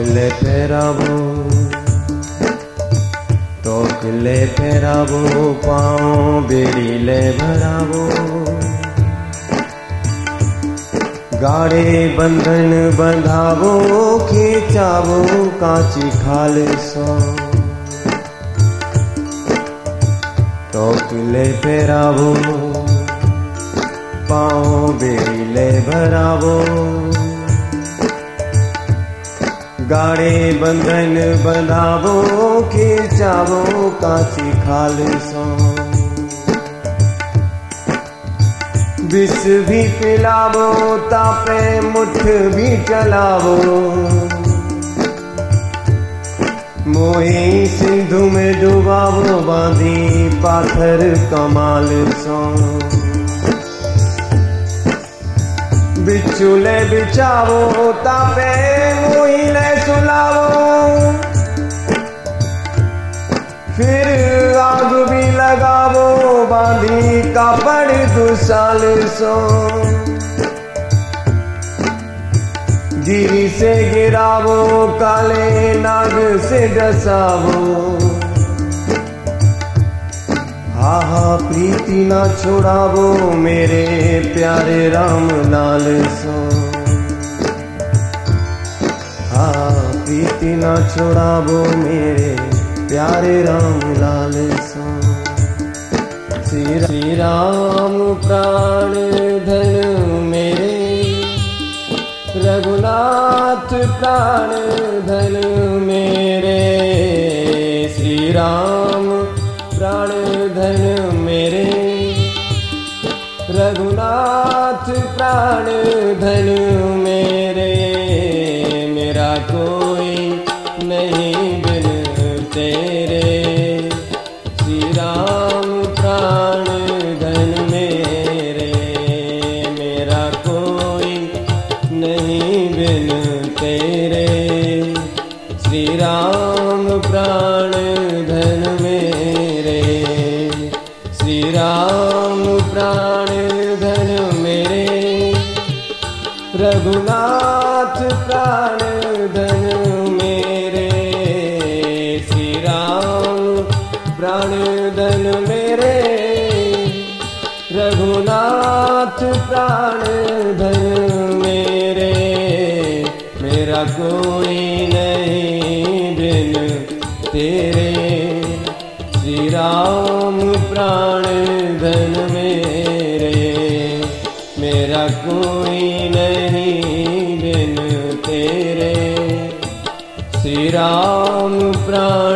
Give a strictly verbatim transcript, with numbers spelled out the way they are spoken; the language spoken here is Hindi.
तोकले फेरावो तोकले फेरावो पाँव बेड़ीले भरावो गाड़े बंधन बंधावो खींचावो कांची खाल सो तोकले फेरावो पाँव बेड़ीले भरावो गाड़े बंधन बंधावो खींचावो कांची खाल सो विष भी पिलावो तापे मुठ भी चलावो मोही सिंधु में डुबावो बांधी पाथर कमाल सो बिचूले बिछावो तापे मोहिले सुलावो फिर आग भी लगावो बांधी कापड़ दुसाल सो गिरी से गिरावो काले नाग से डसावो हा हा प्रीति ना छोड़ावो मेरे प्यारे राम लाल सो हा प्रीति ना छोड़ावो मेरे प्यारे राम लाल सो श्री राम प्राण धन मेरे रघुनाथ प्राण धन मेरे श्री राम प्राण धन मेरे रघुनाथ प्राण धन मेरे मेरा कोई नहीं बिन तेरे श्री राम प्राण धन मेरे मेरा कोई नहीं बिन तेरे श्री राम प्राण धन मेरे श्री राम प्राण धन मेरे रघुनाथ प्राण धन मेरे श्री राम प्राण धन मेरे रघुनाथ प्राण धन मेरे मेरा कोई नहीं बिन तेरे श्री राम प्राण धन मेरे मेरा कोई नहीं बिन तेरे श्री राम प्राण